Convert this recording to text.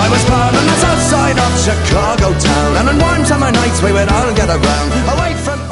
I was born on the south side of Chicago town, and on warm summer nights we would all get around away from